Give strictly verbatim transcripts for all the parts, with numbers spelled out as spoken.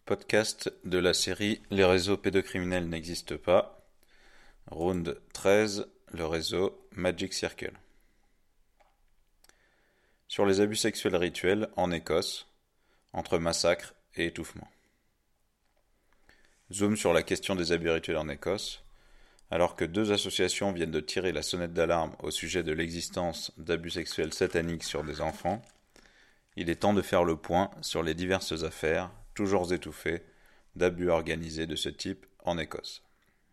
podcast de la série Les réseaux pédocriminels n'existent pas. Round treize, le réseau Magic Circle. Sur les abus sexuels rituels en Écosse, entre massacre et étouffement. Zoom sur la question des abus rituels en Écosse. Alors que deux associations viennent de tirer la sonnette d'alarme au sujet de l'existence d'abus sexuels sataniques sur des enfants, il est temps de faire le point sur les diverses affaires, toujours étouffées, d'abus organisés de ce type en Écosse.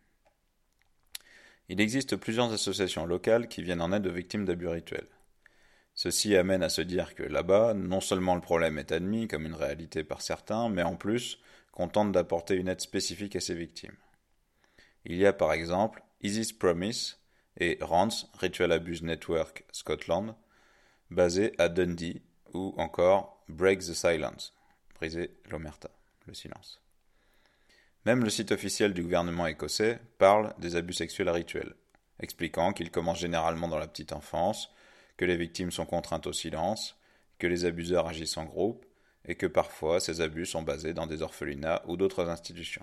Il existe plusieurs associations locales qui viennent en aide aux victimes d'abus rituels. Ceci amène à se dire que là-bas, non seulement le problème est admis comme une réalité par certains, mais en plus qu'on tente d'apporter une aide spécifique à ces victimes. Il y a par exemple Isis Promise et Rance Ritual Abuse Network Scotland, basés à Dundee, ou encore Break the Silence, briser l'omerta, le silence. Même le site officiel du gouvernement écossais parle des abus sexuels rituels, expliquant qu'ils commencent généralement dans la petite enfance, que les victimes sont contraintes au silence, que les abuseurs agissent en groupe, et que parfois ces abus sont basés dans des orphelinats ou d'autres institutions.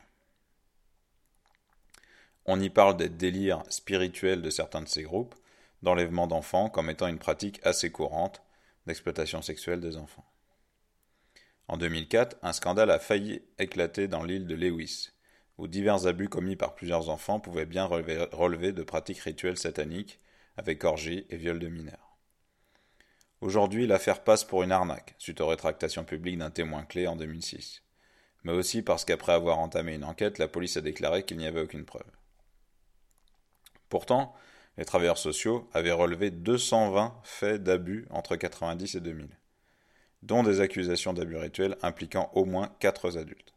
On y parle des délires spirituels de certains de ces groupes, d'enlèvement d'enfants comme étant une pratique assez courante d'exploitation sexuelle des enfants. En deux mille quatre, un scandale a failli éclater dans l'île de Lewis, où divers abus commis par plusieurs enfants pouvaient bien relever, relever de pratiques rituelles sataniques, avec orgies et viols de mineurs. Aujourd'hui, l'affaire passe pour une arnaque, suite aux rétractations publiques d'un témoin clé en deux mille six, mais aussi parce qu'après avoir entamé une enquête, la police a déclaré qu'il n'y avait aucune preuve. Pourtant, les travailleurs sociaux avaient relevé deux cent vingt faits d'abus entre quatre-vingt-dix et deux mille, dont des accusations d'abus rituels impliquant au moins quatre adultes.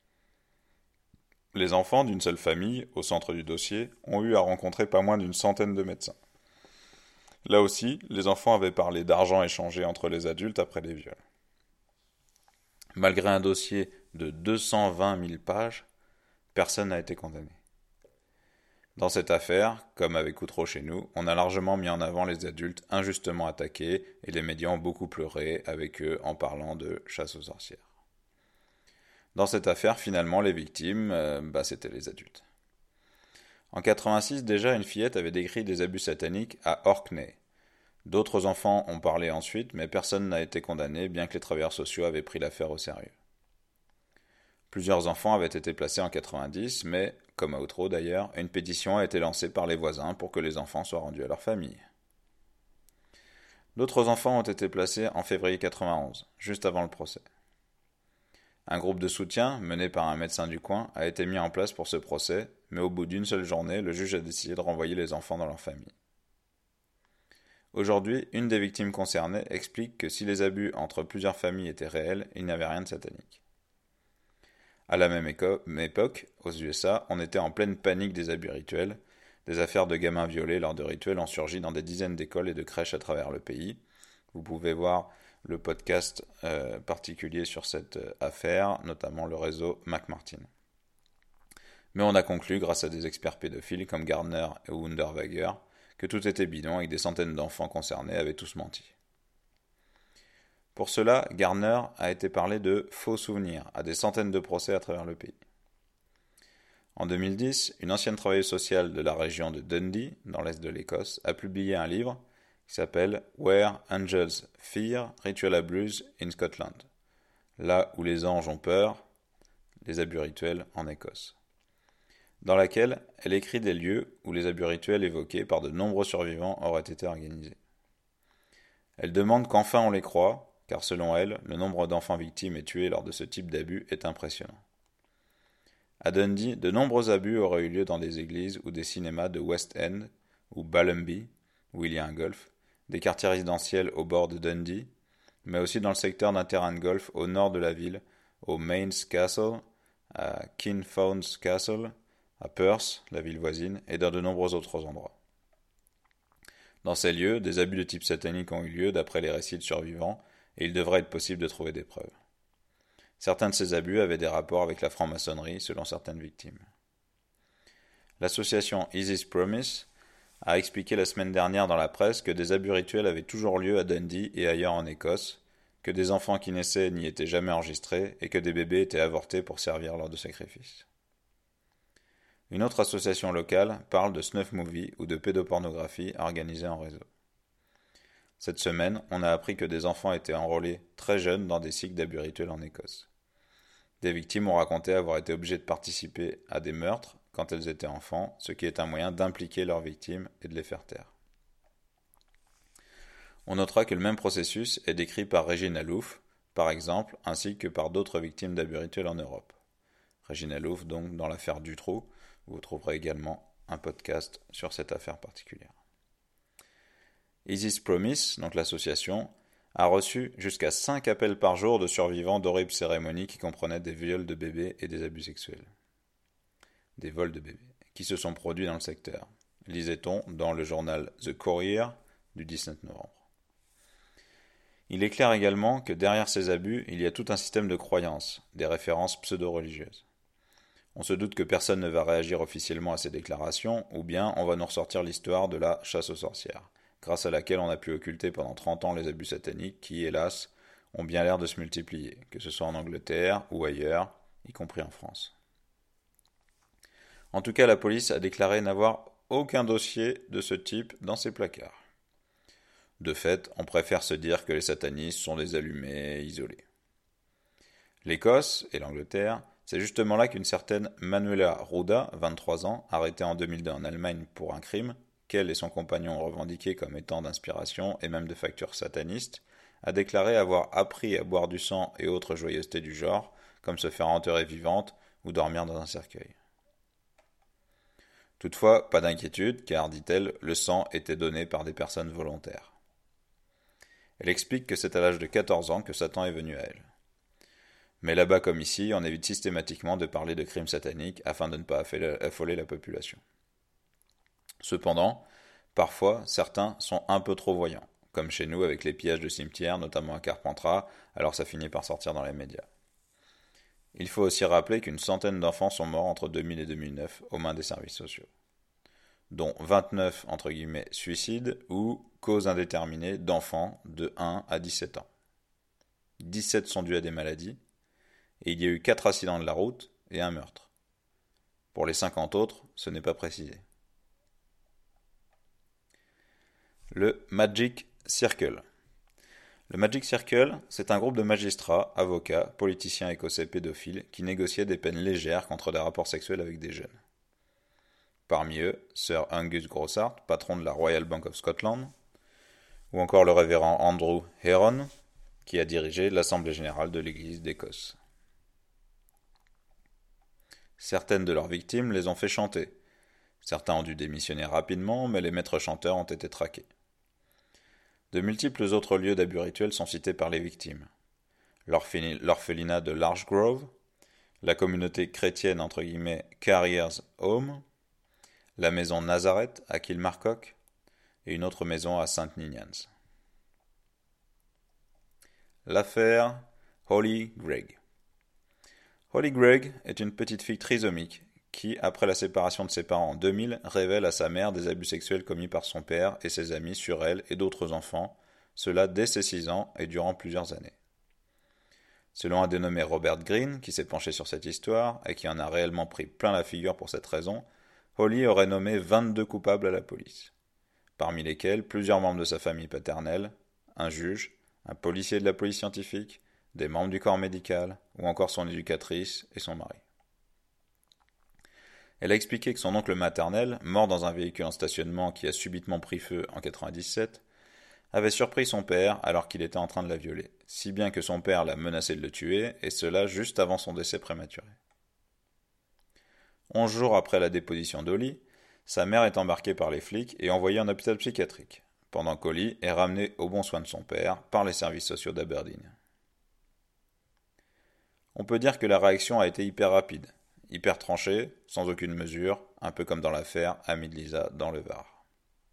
Les enfants d'une seule famille, au centre du dossier, ont eu à rencontrer pas moins d'une centaine de médecins. Là aussi, les enfants avaient parlé d'argent échangé entre les adultes après les viols. Malgré un dossier de deux cent vingt mille pages, personne n'a été condamné. Dans cette affaire, comme avec Outreau chez nous, on a largement mis en avant les adultes injustement attaqués et les médias ont beaucoup pleuré avec eux en parlant de chasse aux sorcières. Dans cette affaire, finalement, les victimes, euh, bah, c'était les adultes. En quatre-vingt-six, déjà, une fillette avait décrit des abus sataniques à Orkney. D'autres enfants ont parlé ensuite, mais personne n'a été condamné, bien que les travailleurs sociaux avaient pris l'affaire au sérieux. Plusieurs enfants avaient été placés en quatre-vingt-dix, mais, comme à Outreau d'ailleurs, une pétition a été lancée par les voisins pour que les enfants soient rendus à leur famille. D'autres enfants ont été placés en février quatre-vingt-onze, juste avant le procès. Un groupe de soutien, mené par un médecin du coin, a été mis en place pour ce procès, mais au bout d'une seule journée, le juge a décidé de renvoyer les enfants dans leur famille. Aujourd'hui, une des victimes concernées explique que si les abus entre plusieurs familles étaient réels, il n'y avait rien de satanique. À la même époque, aux U S A, on était en pleine panique des abus rituels. Des affaires de gamins violés lors de rituels ont surgi dans des dizaines d'écoles et de crèches à travers le pays. Vous pouvez voir le podcast euh, particulier sur cette euh, affaire, notamment le réseau McMartin. Mais on a conclu, grâce à des experts pédophiles comme Gardner et Wunderwager, que tout était bidon et que des centaines d'enfants concernés avaient tous menti. Pour cela, Gardner a été parlé de faux souvenirs à des centaines de procès à travers le pays. En deux mille dix, une ancienne travailleuse sociale de la région de Dundee, dans l'est de l'Écosse, a publié un livre qui s'appelle « Where Angels Fear Ritual Abuse in Scotland », là où les anges ont peur, les abus rituels en Écosse, dans laquelle elle écrit des lieux où les abus rituels évoqués par de nombreux survivants auraient été organisés. Elle demande qu'enfin on les croie, car selon elle, le nombre d'enfants victimes et tués lors de ce type d'abus est impressionnant. À Dundee, de nombreux abus auraient eu lieu dans des églises ou des cinémas de West End ou Ballambie, où il y a un golf, des quartiers résidentiels au bord de Dundee, mais aussi dans le secteur d'un terrain de golf au nord de la ville, au Mains Castle, à Kinfauns Castle, à Perth, la ville voisine, et dans de nombreux autres endroits. Dans ces lieux, des abus de type satanique ont eu lieu d'après les récits de survivants, et il devrait être possible de trouver des preuves. Certains de ces abus avaient des rapports avec la franc-maçonnerie, selon certaines victimes. L'association Isis Promise a expliqué la semaine dernière dans la presse que des abus rituels avaient toujours lieu à Dundee et ailleurs en Écosse, que des enfants qui naissaient n'y étaient jamais enregistrés et que des bébés étaient avortés pour servir lors de sacrifices. Une autre association locale parle de snuff movie ou de pédopornographie organisée en réseau. Cette semaine, on a appris que des enfants étaient enrôlés très jeunes dans des cycles d'abus rituels en Écosse. Des victimes ont raconté avoir été obligées de participer à des meurtres quand elles étaient enfants, ce qui est un moyen d'impliquer leurs victimes et de les faire taire. On notera que le même processus est décrit par Regina Louf, par exemple, ainsi que par d'autres victimes d'abus rituels en Europe. Regina Louf, donc, dans l'affaire Dutroux, vous trouverez également un podcast sur cette affaire particulière. Isis Promise, donc l'association, a reçu jusqu'à cinq appels par jour de survivants d'horribles cérémonies qui comprenaient des viols de bébés et des abus sexuels. Des vols de bébés, qui se sont produits dans le secteur, lisait-on dans le journal The Courier du dix-neuf novembre. Il est clair également que derrière ces abus, il y a tout un système de croyances, des références pseudo-religieuses. On se doute que personne ne va réagir officiellement à ces déclarations, ou bien on va nous ressortir l'histoire de la chasse aux sorcières, grâce à laquelle on a pu occulter pendant trente ans les abus sataniques qui, hélas, ont bien l'air de se multiplier, que ce soit en Angleterre ou ailleurs, y compris en France. En tout cas, la police a déclaré n'avoir aucun dossier de ce type dans ses placards. De fait, on préfère se dire que les satanistes sont des allumés isolés. L'Écosse et l'Angleterre, c'est justement là qu'une certaine Manuela Ruda, vingt-trois ans, arrêtée en deux mille deux en Allemagne pour un crime, qu'elle et son compagnon ont revendiqué comme étant d'inspiration et même de facture sataniste, a déclaré avoir appris à boire du sang et autres joyeusetés du genre, comme se faire enterrer vivante ou dormir dans un cercueil. Toutefois, pas d'inquiétude, car, dit-elle, le sang était donné par des personnes volontaires. Elle explique que c'est à l'âge de quatorze ans que Satan est venu à elle. Mais là-bas comme ici, on évite systématiquement de parler de crimes sataniques afin de ne pas affoler la population. Cependant, parfois, certains sont un peu trop voyants, comme chez nous avec les pillages de cimetières, notamment à Carpentras, alors ça finit par sortir dans les médias. Il faut aussi rappeler qu'une centaine d'enfants sont morts entre deux mille et deux mille neuf aux mains des services sociaux, dont vingt-neuf entre guillemets suicides ou causes indéterminées d'enfants de un à dix-sept ans. dix-sept sont dus à des maladies, et il y a eu quatre accidents de la route et un meurtre. Pour les cinquante autres, ce n'est pas précisé. Le Magic Circle. Le Magic Circle, c'est un groupe de magistrats, avocats, politiciens écossais pédophiles qui négociaient des peines légères contre des rapports sexuels avec des jeunes. Parmi eux, Sir Angus Grossart, patron de la Royal Bank of Scotland, ou encore le révérend Andrew Heron, qui a dirigé l'Assemblée générale de l'Église d'Écosse. Certaines de leurs victimes les ont fait chanter. Certains ont dû démissionner rapidement, mais les maîtres chanteurs ont été traqués. De multiples autres lieux d'abus rituels sont cités par les victimes. L'orphelinat de Large Grove, la communauté chrétienne entre guillemets Carriers Home, la maison Nazareth à Kilmarcock et une autre maison à Saint Ninians. L'affaire Holly Greig. Holly Greig est une petite fille trisomique qui, après la séparation de ses parents en deux mille, révèle à sa mère des abus sexuels commis par son père et ses amis sur elle et d'autres enfants, cela dès ses six ans et durant plusieurs années. Selon un dénommé Robert Greene, qui s'est penché sur cette histoire et qui en a réellement pris plein la figure pour cette raison, Holly aurait nommé vingt-deux coupables à la police, parmi lesquels plusieurs membres de sa famille paternelle, un juge, un policier de la police scientifique, des membres du corps médical, ou encore son éducatrice et son mari. Elle a expliqué que son oncle maternel, mort dans un véhicule en stationnement qui a subitement pris feu en quatre-vingt-dix-sept, avait surpris son père alors qu'il était en train de la violer, si bien que son père l'a menacé de le tuer, et cela juste avant son décès prématuré. Onze jours après la déposition d'Holly, sa mère est embarquée par les flics et envoyée en hôpital psychiatrique, pendant qu'Holly est ramenée aux bons soins de son père par les services sociaux d'Aberdeen. On peut dire que la réaction a été hyper rapide, hyper tranchée, sans aucune mesure, un peu comme dans l'affaire Ami de Lisa dans le Var.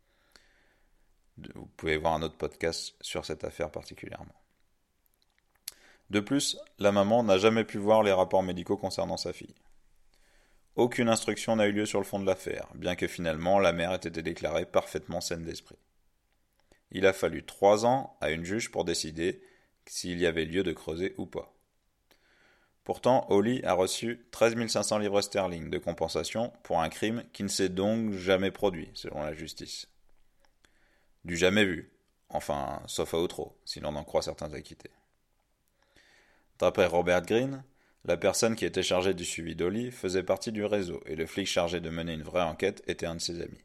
Vous pouvez voir un autre podcast sur cette affaire particulièrement. De plus, la maman n'a jamais pu voir les rapports médicaux concernant sa fille. Aucune instruction n'a eu lieu sur le fond de l'affaire, bien que finalement la mère ait été déclarée parfaitement saine d'esprit. Il a fallu trois ans à une juge pour décider s'il y avait lieu de creuser ou pas. Pourtant, Holly a reçu treize mille cinq cents livres sterling de compensation pour un crime qui ne s'est donc jamais produit, selon la justice. Du jamais vu, enfin, sauf à outro, si l'on en croit certains acquittés. D'après Robert Greene, la personne qui était chargée du suivi d'Holly faisait partie du réseau et le flic chargé de mener une vraie enquête était un de ses amis.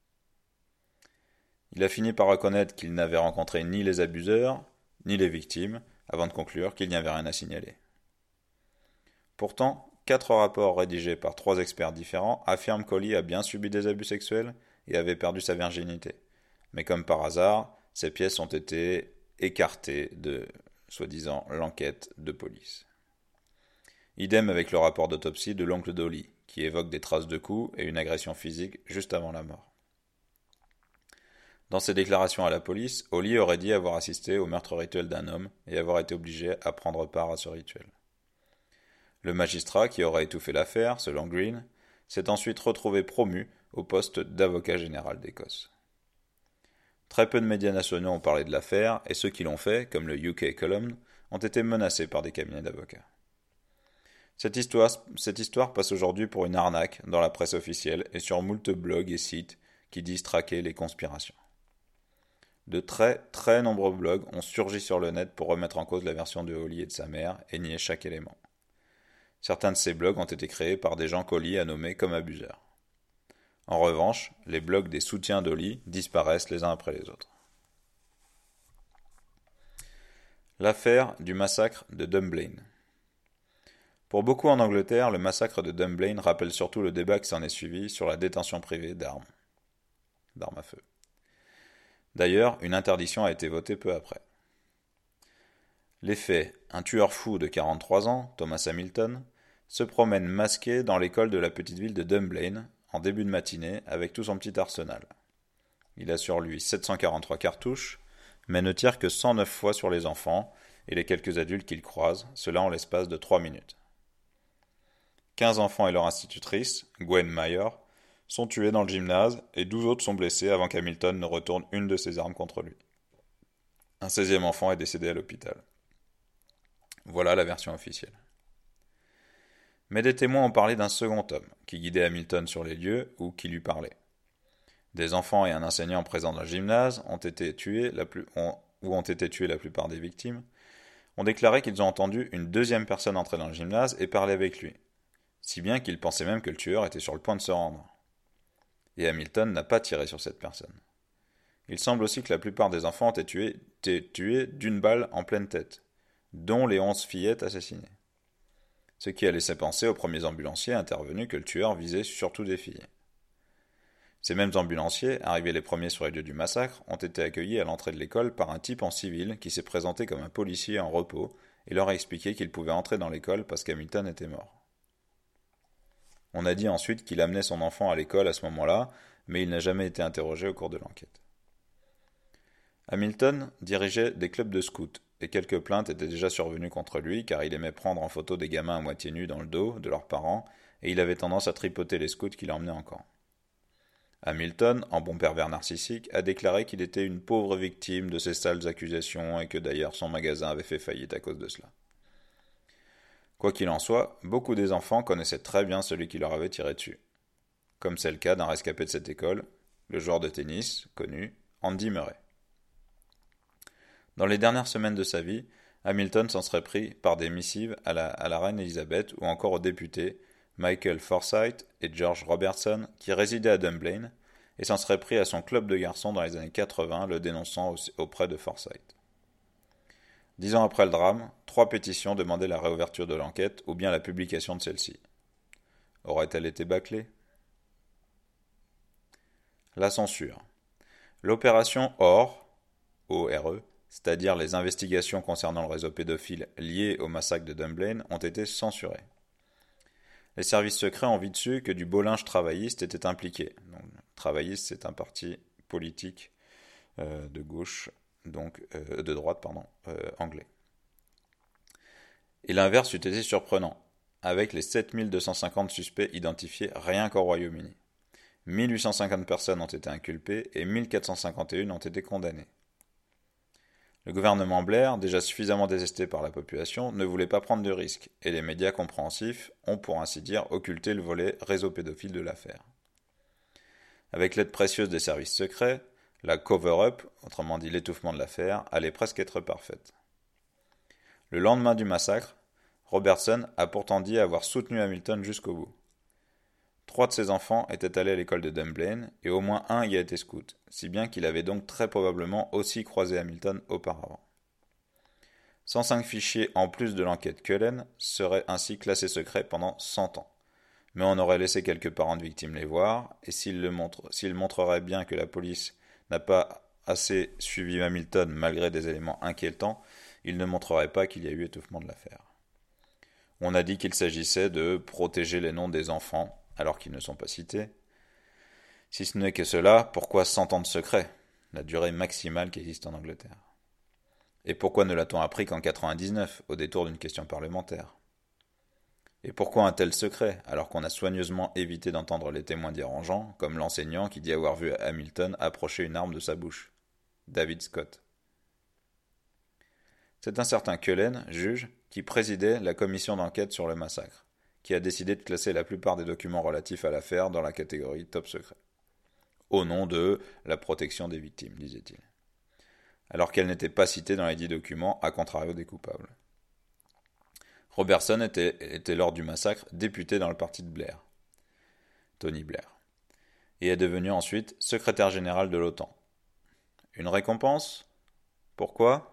Il a fini par reconnaître qu'il n'avait rencontré ni les abuseurs, ni les victimes, avant de conclure qu'il n'y avait rien à signaler. Pourtant, quatre rapports rédigés par trois experts différents affirment qu'Holly a bien subi des abus sexuels et avait perdu sa virginité. Mais comme par hasard, ces pièces ont été écartées de, soi-disant, l'enquête de police. Idem avec le rapport d'autopsie de l'oncle d'Holly, qui évoque des traces de coups et une agression physique juste avant la mort. Dans ses déclarations à la police, Holly aurait dit avoir assisté au meurtre rituel d'un homme et avoir été obligé à prendre part à ce rituel. Le magistrat qui aurait étouffé l'affaire, selon Greene, s'est ensuite retrouvé promu au poste d'avocat général d'Écosse. Très peu de médias nationaux ont parlé de l'affaire et ceux qui l'ont fait, comme le U K Column, ont été menacés par des cabinets d'avocats. Cette histoire, cette histoire passe aujourd'hui pour une arnaque dans la presse officielle et sur moult blogs et sites qui disent traquer les conspirations. De très très nombreux blogs ont surgi sur le net pour remettre en cause la version de Holly et de sa mère et nier chaque élément. Certains de ces blogs ont été créés par des gens qu'Holly a nommés comme abuseurs. En revanche, les blogs des soutiens d'Holly disparaissent les uns après les autres. L'affaire du massacre de Dunblane. Pour beaucoup en Angleterre, le massacre de Dunblane rappelle surtout le débat qui s'en est suivi sur la détention privée d'armes, d'armes à feu. D'ailleurs, une interdiction a été votée peu après. Les faits, un tueur fou de quarante-trois ans, Thomas Hamilton, se promène masqué dans l'école de la petite ville de Dunblane en début de matinée avec tout son petit arsenal. Il a sur lui sept cent quarante-trois cartouches, mais ne tire que cent neuf fois sur les enfants et les quelques adultes qu'il croise, cela en l'espace de trois minutes. quinze enfants et leur institutrice, Gwen Mayer, sont tués dans le gymnase et douze autres sont blessés avant qu'Hamilton ne retourne une de ses armes contre lui. Un seizième enfant est décédé à l'hôpital. Voilà la version officielle. Mais des témoins ont parlé d'un second homme, qui guidait Hamilton sur les lieux ou qui lui parlait. Des enfants et un enseignant présents dans le gymnase ont été tués, la plus, ont, où ont été tués la plupart des victimes, ont déclaré qu'ils ont entendu une deuxième personne entrer dans le gymnase et parler avec lui, si bien qu'ils pensaient même que le tueur était sur le point de se rendre. Et Hamilton n'a pas tiré sur cette personne. Il semble aussi que la plupart des enfants ont été tués, été tués d'une balle en pleine tête, dont les onze fillettes assassinées. Ce qui a laissé penser aux premiers ambulanciers intervenus que le tueur visait surtout des filles. Ces mêmes ambulanciers, arrivés les premiers sur les lieux du massacre, ont été accueillis à l'entrée de l'école par un type en civil qui s'est présenté comme un policier en repos et leur a expliqué qu'il pouvait entrer dans l'école parce qu'Hamilton était mort. On a dit ensuite qu'il amenait son enfant à l'école à ce moment-là, mais il n'a jamais été interrogé au cours de l'enquête. Hamilton dirigeait des clubs de scouts, et quelques plaintes étaient déjà survenues contre lui car il aimait prendre en photo des gamins à moitié nus dans le dos de leurs parents et il avait tendance à tripoter les scouts qu'il emmenait en camp. Hamilton, en bon pervers narcissique, a déclaré qu'il était une pauvre victime de ces sales accusations et que d'ailleurs son magasin avait fait faillite à cause de cela. Quoi qu'il en soit, beaucoup des enfants connaissaient très bien celui qui leur avait tiré dessus. Comme c'est le cas d'un rescapé de cette école, le joueur de tennis, connu, Andy Murray. Dans les dernières semaines de sa vie, Hamilton s'en serait pris par des missives à la, à la reine Elisabeth ou encore aux députés Michael Forsyth et George Robertson qui résidaient à Dunblane et s'en serait pris à son club de garçons dans les années quatre-vingts le dénonçant auprès de Forsyth. Dix ans après le drame, trois pétitions demandaient la réouverture de l'enquête ou bien la publication de celle-ci. Aurait-elle été bâclée ? La censure. L'opération O R E, O R E, c'est-à-dire les investigations concernant le réseau pédophile lié au massacre de Dunblane, ont été censurées. Les services secrets ont vite su que du beau linge travailliste était impliqué. Donc, travailliste, c'est un parti politique euh, de gauche, donc euh, de droite, pardon, euh, anglais. Et l'inverse eût été surprenant, avec les sept mille deux cent cinquante suspects identifiés rien qu'au Royaume-Uni. mille huit cent cinquante personnes ont été inculpées et mille quatre cent cinquante et un ont été condamnées. Le gouvernement Blair, déjà suffisamment détesté par la population, ne voulait pas prendre de risques, et les médias compréhensifs ont pour ainsi dire occulté le volet réseau pédophile de l'affaire. Avec l'aide précieuse des services secrets, la cover-up, autrement dit l'étouffement de l'affaire, allait presque être parfaite. Le lendemain du massacre, Robertson a pourtant dit avoir soutenu Hamilton jusqu'au bout. Trois de ses enfants étaient allés à l'école de Dunblane et au moins un y a été scout, si bien qu'il avait donc très probablement aussi croisé Hamilton auparavant. cent cinq fichiers en plus de l'enquête Cullen seraient ainsi classés secrets pendant cent ans. Mais on aurait laissé quelques parents de victimes les voir, et s'ils le montrent, s'ils montreraient bien que la police n'a pas assez suivi Hamilton malgré des éléments inquiétants, ils ne montreraient pas qu'il y a eu étouffement de l'affaire. On a dit qu'il s'agissait de protéger les noms des enfants, alors qu'ils ne sont pas cités. Si ce n'est que cela, pourquoi cent ans de secret, la durée maximale qui existe en Angleterre? Et pourquoi ne l'a-t-on appris qu'en quatre-vingt-dix-neuf, au détour d'une question parlementaire? Et pourquoi un tel secret, alors qu'on a soigneusement évité d'entendre les témoins dérangeants, comme l'enseignant qui dit avoir vu Hamilton approcher une arme de sa bouche, David Scott? C'est un certain Cullen, juge, qui présidait la commission d'enquête sur le massacre, qui a décidé de classer la plupart des documents relatifs à l'affaire dans la catégorie top secret, au nom de la protection des victimes, disait-il, alors qu'elle n'était pas citée dans les dix documents, à contrario des coupables. Robertson était, était lors du massacre député dans le parti de Blair, Tony Blair, et est devenu ensuite secrétaire général de l'OTAN. Une récompense? Pourquoi?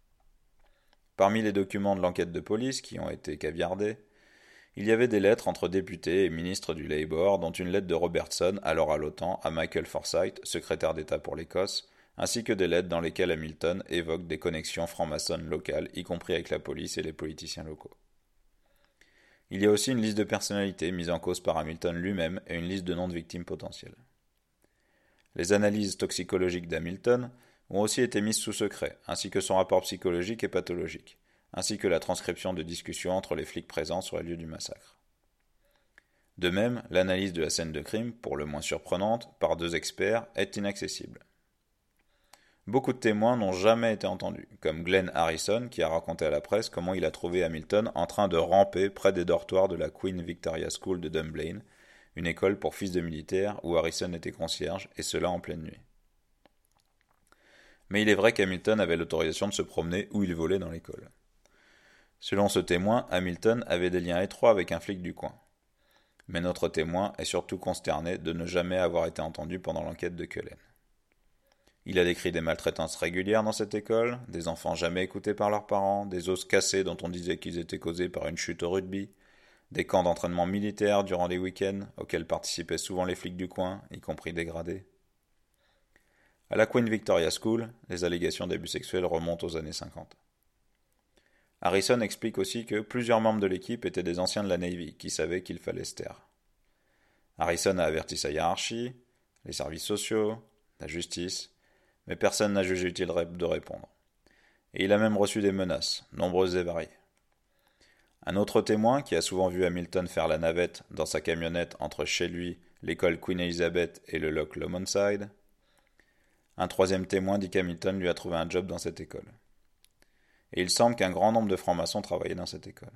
Parmi les documents de l'enquête de police qui ont été caviardés, il y avait des lettres entre députés et ministres du Labour, dont une lettre de Robertson, alors à l'OTAN, à Michael Forsyth, secrétaire d'État pour l'Écosse, ainsi que des lettres dans lesquelles Hamilton évoque des connexions franc-maçonnes locales, y compris avec la police et les politiciens locaux. Il y a aussi une liste de personnalités mises en cause par Hamilton lui-même et une liste de noms de victimes potentielles. Les analyses toxicologiques d'Hamilton ont aussi été mises sous secret, ainsi que son rapport psychologique et pathologique, ainsi que la transcription de discussions entre les flics présents sur les lieux du massacre. De même, l'analyse de la scène de crime, pour le moins surprenante, par deux experts, est inaccessible. Beaucoup de témoins n'ont jamais été entendus, comme Glenn Harrison qui a raconté à la presse comment il a trouvé Hamilton en train de ramper près des dortoirs de la Queen Victoria School de Dunblane, une école pour fils de militaires où Harrison était concierge, et cela en pleine nuit. Mais il est vrai qu'Hamilton avait l'autorisation de se promener où il voulait dans l'école. Selon ce témoin, Hamilton avait des liens étroits avec un flic du coin. Mais notre témoin est surtout consterné de ne jamais avoir été entendu pendant l'enquête de Cullen. Il a décrit des maltraitances régulières dans cette école, des enfants jamais écoutés par leurs parents, des os cassés dont on disait qu'ils étaient causés par une chute au rugby, des camps d'entraînement militaires durant les week-ends auxquels participaient souvent les flics du coin, y compris des gradés. À la Queen Victoria School, les allégations d'abus sexuels remontent aux années cinquante. Harrison explique aussi que plusieurs membres de l'équipe étaient des anciens de la Navy qui savaient qu'il fallait se taire. Harrison a averti sa hiérarchie, les services sociaux, la justice, mais personne n'a jugé utile de répondre. Et il a même reçu des menaces, nombreuses et variées. Un autre témoin, qui a souvent vu Hamilton faire la navette dans sa camionnette entre chez lui, l'école Queen Elizabeth et le loch Lomond-side. Un troisième témoin dit qu'Hamilton lui a trouvé un job dans cette école. Et il semble qu'un grand nombre de francs-maçons travaillaient dans cette école.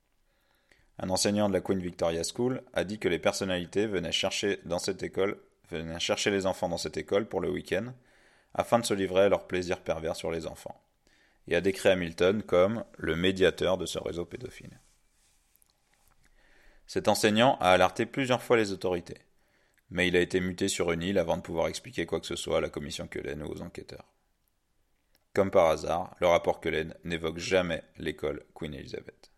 Un enseignant de la Queen Victoria School a dit que les personnalités venaient chercher dans cette école, venaient chercher les enfants dans cette école pour le week-end, afin de se livrer à leur plaisir pervers sur les enfants, et a décrit Hamilton comme le médiateur de ce réseau pédophile. Cet enseignant a alerté plusieurs fois les autorités, mais il a été muté sur une île avant de pouvoir expliquer quoi que ce soit à la commission Cullen ou aux enquêteurs. Comme par hasard, le rapport Cullen n'évoque jamais l'école Queen Elizabeth.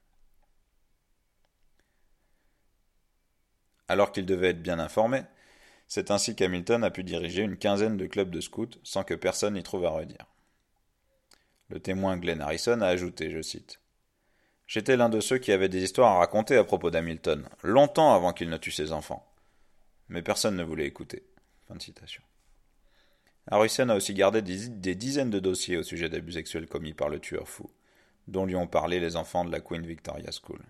Alors qu'il devait être bien informé, c'est ainsi qu'Hamilton a pu diriger une quinzaine de clubs de scouts sans que personne n'y trouve à redire. Le témoin Glenn Harrison a ajouté, je cite, « J'étais l'un de ceux qui avaient des histoires à raconter à propos d'Hamilton, longtemps avant qu'il ne tue ses enfants. Mais personne ne voulait écouter. » Fin de citation. Harrison a aussi gardé des, des dizaines de dossiers au sujet d'abus sexuels commis par le tueur fou, dont lui ont parlé les enfants de la Queen Victoria School.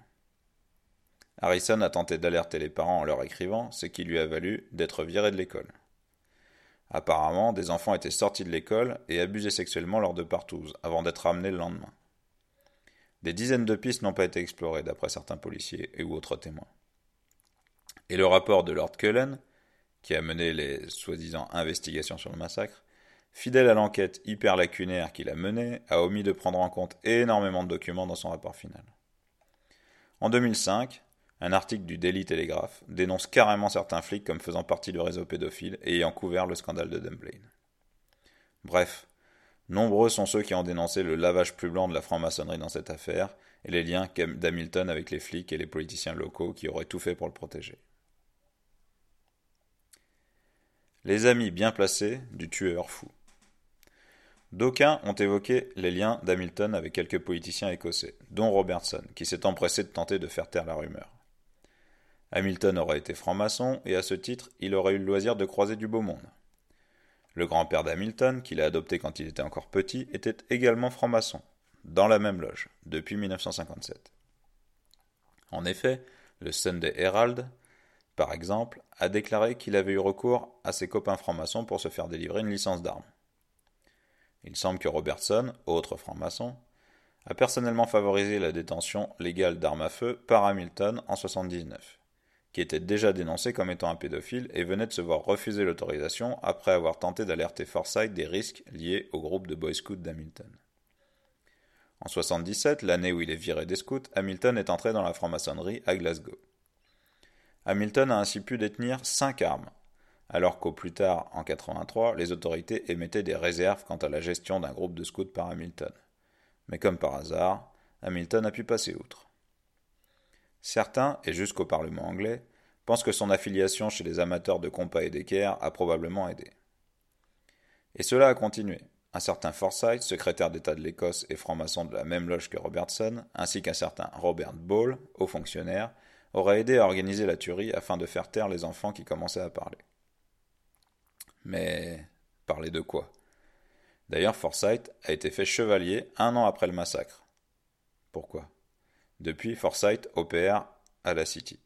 Harrison a tenté d'alerter les parents en leur écrivant, ce qui lui a valu d'être viré de l'école. Apparemment, des enfants étaient sortis de l'école et abusés sexuellement lors de partous, avant d'être ramenés le lendemain. Des dizaines de pistes n'ont pas été explorées, d'après certains policiers et ou autres témoins. Et le rapport de Lord Cullen, qui a mené les soi-disant investigations sur le massacre, fidèle à l'enquête hyper lacunaire qu'il a menée, a omis de prendre en compte énormément de documents dans son rapport final. En deux mille cinq, un article du Daily Telegraph dénonce carrément certains flics comme faisant partie du réseau pédophile et ayant couvert le scandale de Dunblane. Bref, nombreux sont ceux qui ont dénoncé le lavage plus blanc de la franc-maçonnerie dans cette affaire et les liens d'Hamilton avec les flics et les politiciens locaux qui auraient tout fait pour le protéger. Les amis bien placés du tueur fou. D'aucuns ont évoqué les liens d'Hamilton avec quelques politiciens écossais, dont Robertson, qui s'est empressé de tenter de faire taire la rumeur. Hamilton aurait été franc-maçon et à ce titre, il aurait eu le loisir de croiser du beau monde. Le grand-père d'Hamilton, qu'il a adopté quand il était encore petit, était également franc-maçon, dans la même loge, depuis mille neuf cent cinquante-sept. En effet, le Sunday Herald, par exemple, a déclaré qu'il avait eu recours à ses copains francs-maçons pour se faire délivrer une licence d'armes. Il semble que Robertson, autre franc-maçon, a personnellement favorisé la détention légale d'armes à feu par Hamilton en soixante-dix-neuf, qui était déjà dénoncé comme étant un pédophile et venait de se voir refuser l'autorisation après avoir tenté d'alerter Forsyth des risques liés au groupe de Boy Scouts d'Hamilton. En soixante-dix-sept, l'année où il est viré des scouts, Hamilton est entré dans la franc-maçonnerie à Glasgow. Hamilton a ainsi pu détenir cinq armes, alors qu'au plus tard, en quatre-vingt-trois, les autorités émettaient des réserves quant à la gestion d'un groupe de scouts par Hamilton. Mais comme par hasard, Hamilton a pu passer outre. Certains, et jusqu'au Parlement anglais, pensent que son affiliation chez les amateurs de compas et d'équerre a probablement aidé. Et cela a continué. Un certain Forsyth, secrétaire d'État de l'Écosse et franc-maçon de la même loge que Robertson, ainsi qu'un certain Robert Ball, haut fonctionnaire, auraient aidé à organiser la tuerie afin de faire taire les enfants qui commençaient à parler. Mais parler de quoi ? D'ailleurs, Forsyth a été fait chevalier un an après le massacre. Pourquoi ? Depuis, Forsyth opère à la City.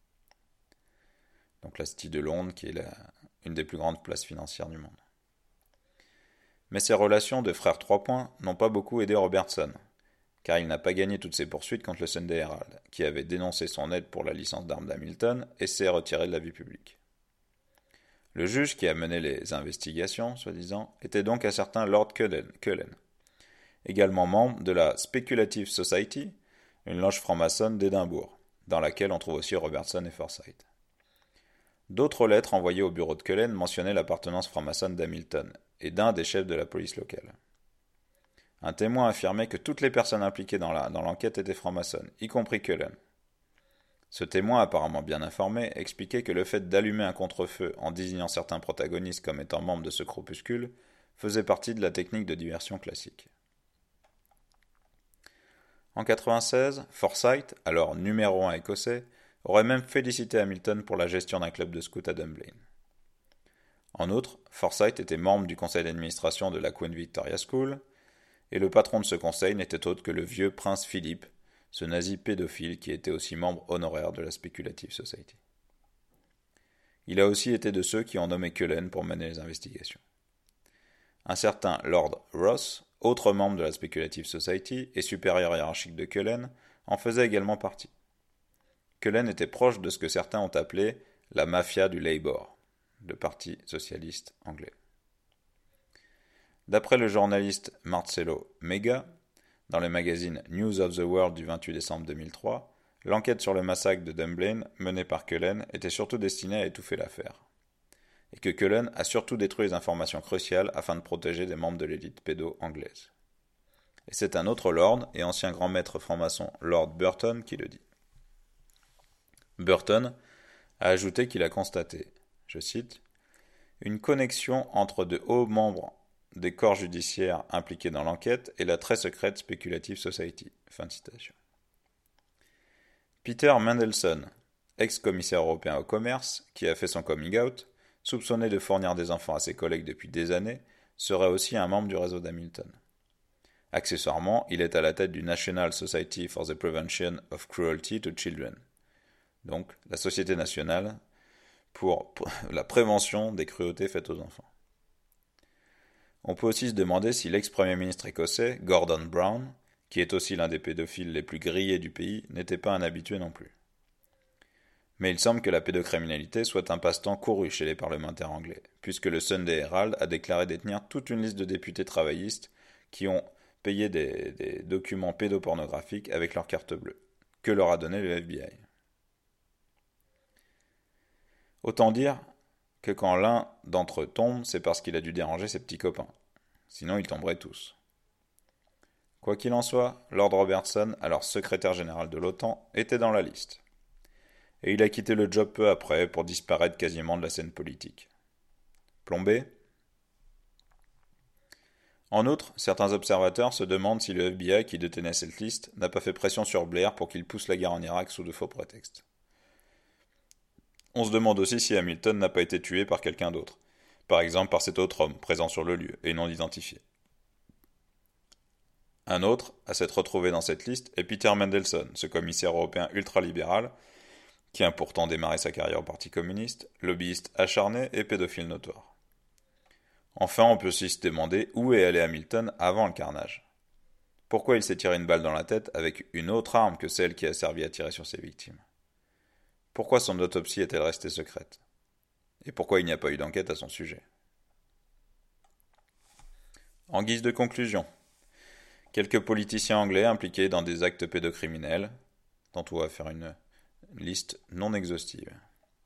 Donc la City de Londres, qui est la, une des plus grandes places financières du monde. Mais ses relations de frère trois points n'ont pas beaucoup aidé Robertson, car il n'a pas gagné toutes ses poursuites contre le Sunday Herald, qui avait dénoncé son aide pour la licence d'armes d'Hamilton et s'est retiré de la vie publique. Le juge qui a mené les investigations, soi-disant, était donc un certain Lord Cullen, Cullen, également membre de la Speculative Society, une loge franc-maçonne d'Édimbourg, dans laquelle on trouve aussi Robertson et Forsyth. D'autres lettres envoyées au bureau de Cullen mentionnaient l'appartenance franc-maçonne d'Hamilton et d'un des chefs de la police locale. Un témoin affirmait que toutes les personnes impliquées dans, la, dans l'enquête étaient franc-maçonnes, y compris Cullen. Ce témoin, apparemment bien informé, expliquait que le fait d'allumer un contre-feu en désignant certains protagonistes comme étant membres de ce groupuscule faisait partie de la technique de diversion classique. En quatre-vingt-seize, Forsyth, alors numéro un écossais, aurait même félicité Hamilton pour la gestion d'un club de scouts à Dunblane. En outre, Forsyth était membre du conseil d'administration de la Queen Victoria School, et le patron de ce conseil n'était autre que le vieux prince Philippe, ce nazi pédophile qui était aussi membre honoraire de la Speculative Society. Il a aussi été de ceux qui ont nommé Cullen pour mener les investigations. Un certain Lord Ross, autre membre de la Speculative Society et supérieur hiérarchique de Cullen, en faisait également partie. Cullen était proche de ce que certains ont appelé la mafia du Labour, le parti socialiste anglais. D'après le journaliste Marcello Mega, dans le magazine News of the World du vingt-huit décembre deux mille trois, l'enquête sur le massacre de Dunblane menée par Cullen était surtout destinée à étouffer l'affaire, et que Cullen a surtout détruit les informations cruciales afin de protéger des membres de l'élite pédo anglaise. Et c'est un autre lord et ancien grand maître franc-maçon Lord Burton qui le dit. Burton a ajouté qu'il a constaté, je cite, « une connexion entre de hauts membres des corps judiciaires impliqués dans l'enquête et la très secrète Speculative Society. » Fin de citation. Peter Mandelson, ex-commissaire européen au commerce, qui a fait son coming out, soupçonné de fournir des enfants à ses collègues depuis des années, serait aussi un membre du réseau d'Hamilton. Accessoirement, il est à la tête du National Society for the Prevention of Cruelty to Children, donc la Société nationale pour la prévention des cruautés faites aux enfants. On peut aussi se demander si l'ex-premier ministre écossais, Gordon Brown, qui est aussi l'un des pédophiles les plus grillés du pays, n'était pas un habitué non plus. Mais il semble que la pédocriminalité soit un passe-temps couru chez les parlementaires anglais, puisque le Sunday Herald a déclaré détenir toute une liste de députés travaillistes qui ont payé des, des documents pédopornographiques avec leur carte bleue, que leur a donné le F B I. Autant dire que quand l'un d'entre eux tombe, c'est parce qu'il a dû déranger ses petits copains. Sinon, ils tomberaient tous. Quoi qu'il en soit, Lord Robertson, alors secrétaire général de l'OTAN, était dans la liste. Et il a quitté le job peu après pour disparaître quasiment de la scène politique. Plombé ? En outre, certains observateurs se demandent si le F B I qui détenait cette liste n'a pas fait pression sur Blair pour qu'il pousse la guerre en Irak sous de faux prétextes. On se demande aussi si Hamilton n'a pas été tué par quelqu'un d'autre, par exemple par cet autre homme présent sur le lieu et non identifié. Un autre à s'être retrouvé dans cette liste est Peter Mandelson, ce commissaire européen ultralibéral qui a pourtant démarré sa carrière au Parti communiste, lobbyiste acharné et pédophile notoire. Enfin, on peut aussi se demander où est allé Hamilton avant le carnage. Pourquoi il s'est tiré une balle dans la tête avec une autre arme que celle qui a servi à tirer sur ses victimes ? Pourquoi son autopsie est-elle restée secrète ? Et pourquoi il n'y a pas eu d'enquête à son sujet ? En guise de conclusion, quelques politiciens anglais impliqués dans des actes pédocriminels, dont on va faire une liste non exhaustive.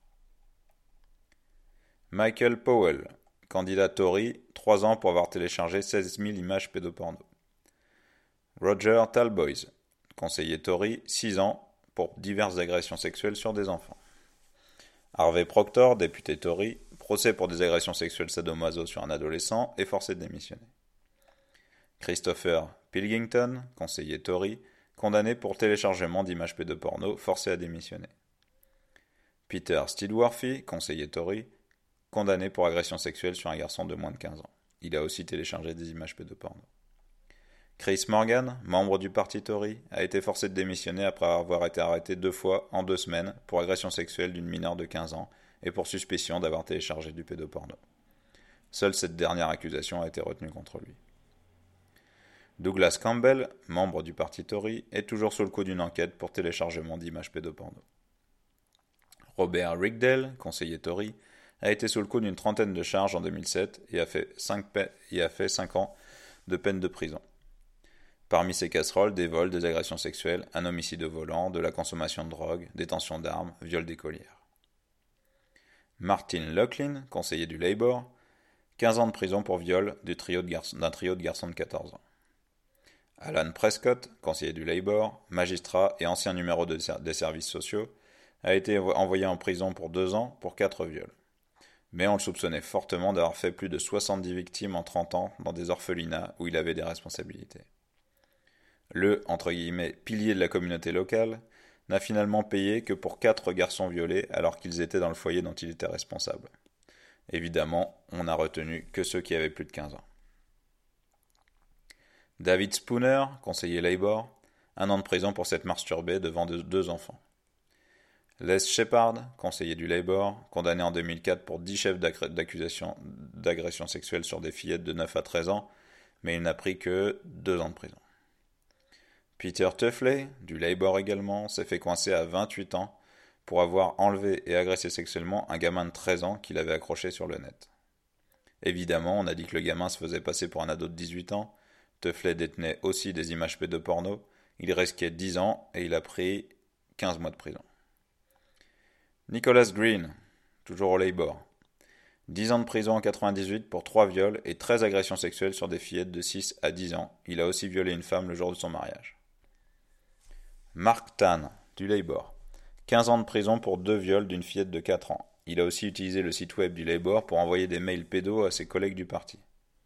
Michael Powell, candidat Tory, trois ans pour avoir téléchargé seize mille images pédoporno. Roger Talboys, conseiller Tory, six ans pour diverses agressions sexuelles sur des enfants. Harvey Proctor, député Tory, procès pour des agressions sexuelles sadomaso sur un adolescent et forcé de démissionner. Christopher Pilkington, conseiller Tory, condamné pour téléchargement d'images pédoporno, forcé à démissionner. Peter Steedworthy, conseiller Tory, condamné pour agression sexuelle sur un garçon de moins de quinze ans. Il a aussi téléchargé des images pédoporno. Chris Morgan, membre du parti Tory, a été forcé de démissionner après avoir été arrêté deux fois en deux semaines pour agression sexuelle d'une mineure de quinze ans et pour suspicion d'avoir téléchargé du pédoporno. Seule cette dernière accusation a été retenue contre lui. Douglas Campbell, membre du parti Tory, est toujours sous le coup d'une enquête pour téléchargement d'images pédoporno. Robert Rigdale, conseiller Tory, a été sous le coup d'une trentaine de charges en deux mille sept et a fait cinq ans de peine de prison. Parmi ces casseroles, des vols, des agressions sexuelles, un homicide au volant, de la consommation de drogue, détention d'armes, viol d'écolières. Martin Loughlin, conseiller du Labour, quinze ans de prison pour viol d'un trio de garçons, d'un trio de garçons de quatorze ans. Alan Prescott, conseiller du Labour, magistrat et ancien numéro de ser- des services sociaux, a été envoyé en prison pour deux ans pour quatre viols. Mais on le soupçonnait fortement d'avoir fait plus de soixante-dix victimes en trente ans dans des orphelinats où il avait des responsabilités. Le, entre guillemets, pilier de la communauté locale, n'a finalement payé que pour quatre garçons violés alors qu'ils étaient dans le foyer dont il était responsable. Évidemment, on n'a retenu que ceux qui avaient plus de quinze ans. David Spooner, conseiller Labour, un an de prison pour s'être masturbé devant de, deux enfants. Les Shepard, conseiller du Labour, condamné en deux mille quatre pour dix chefs d'accusation d'agression sexuelle sur des fillettes de neuf à treize ans, mais il n'a pris que deux ans de prison. Peter Tuffley, du Labour également, s'est fait coincer à vingt-huit ans pour avoir enlevé et agressé sexuellement un gamin de treize ans qu'il avait accroché sur le net. Évidemment, on a dit que le gamin se faisait passer pour un ado de dix-huit ans. Tuffley détenait aussi des images pédoporno. Il risquait dix ans et il a pris quinze mois de prison. Nicholas Green, toujours au Labour. dix ans de prison en quatre-vingt-dix-huit pour trois viols et treize agressions sexuelles sur des fillettes de six à dix ans. Il a aussi violé une femme le jour de son mariage. Mark Tan, du Labour. quinze ans de prison pour deux viols d'une fillette de quatre ans. Il a aussi utilisé le site web du Labour pour envoyer des mails pédos à ses collègues du parti.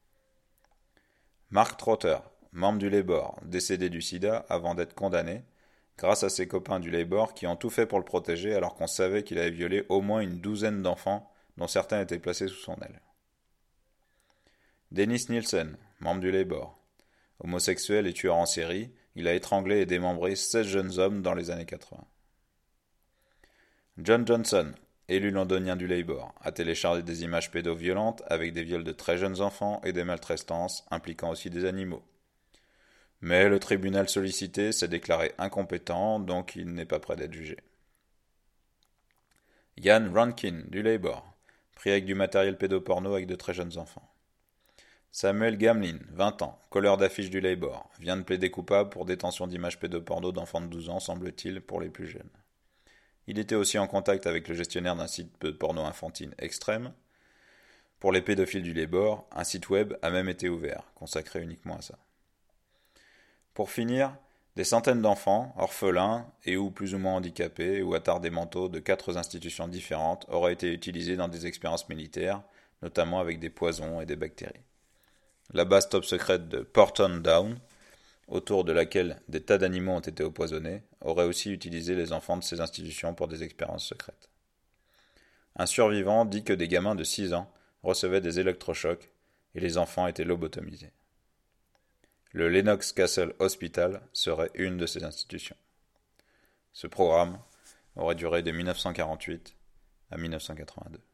Mark Trotter, membre du Labour, décédé du sida avant d'être condamné, grâce à ses copains du Labour qui ont tout fait pour le protéger alors qu'on savait qu'il avait violé au moins une douzaine d'enfants dont certains étaient placés sous son aile. Dennis Nielsen, membre du Labour. Homosexuel et tueur en série, il a étranglé et démembré seize jeunes hommes dans les années quatre-vingts. John Johnson, élu londonien du Labour, a téléchargé des images pédoviolentes avec des viols de très jeunes enfants et des maltraitances impliquant aussi des animaux. Mais le tribunal sollicité s'est déclaré incompétent, donc il n'est pas prêt d'être jugé. Ian Rankin, du Labour, pris avec du matériel pédoporno avec de très jeunes enfants. Samuel Gamlin, vingt ans, colleur d'affiches du Labour, vient de plaider coupable pour détention d'images pédoporno d'enfants de douze ans, semble-t-il, pour les plus jeunes. Il était aussi en contact avec le gestionnaire d'un site de porno infantile extrême. Pour les pédophiles du Labour, un site web a même été ouvert, consacré uniquement à ça. Pour finir, des centaines d'enfants, orphelins et ou plus ou moins handicapés ou attardés mentaux de quatre institutions différentes auraient été utilisés dans des expériences militaires, notamment avec des poisons et des bactéries. La base top secrète de Porton Down, autour de laquelle des tas d'animaux ont été empoisonnés, aurait aussi utilisé les enfants de ces institutions pour des expériences secrètes. Un survivant dit que des gamins de six ans recevaient des électrochocs et les enfants étaient lobotomisés. Le Lennox Castle Hospital serait une de ces institutions. Ce programme aurait duré de mille neuf cent quarante-huit à mille neuf cent quatre-vingt-deux.